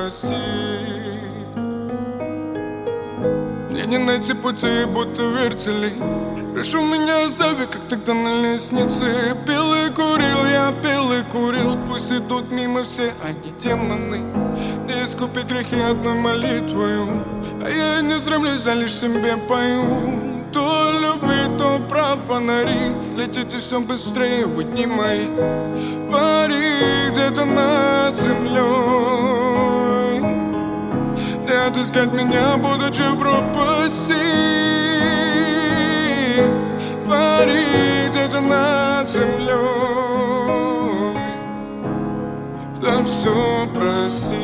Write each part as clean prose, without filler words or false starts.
прости. Мне не найти пути, будто вертели. Прошу меня остави, как тогда на лестнице. Пил и курил, я пил и курил. Пусть идут мимо все они демоны. Не искупить грехи одной молитвою, а я не срамлюсь, а лишь себе пою. То любви, то про фонари. Летите все быстрее, вы дни мои. Пари где-то над землей. Не отыскать меня, будучи в пропасти. Пари где-то над землей. За все прости.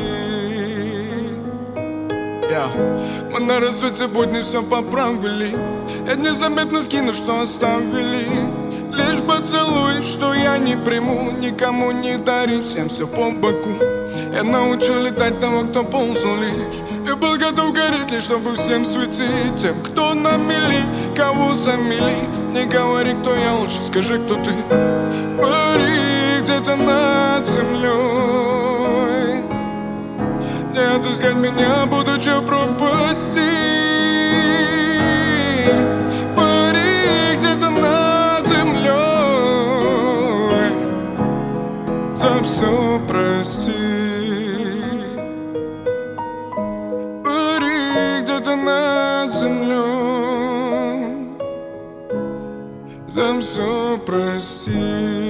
Мы на рассвете будни все поправили. Я незаметно скину, что оставили. Лишь поцелуй, что я не приму. Никому не дари, всем все по боку. Я научил летать того, кто ползал лишь. Я был готов гореть лишь, чтобы всем светить. Тем, кто на мели, кого замели. Не говори, кто я, лучше скажи, кто ты. Пари где-то над землей. Не отыскать меня, будучи в пропасти. Пари где-то над землей. За все прости. Пари где-то над землей. За все прости.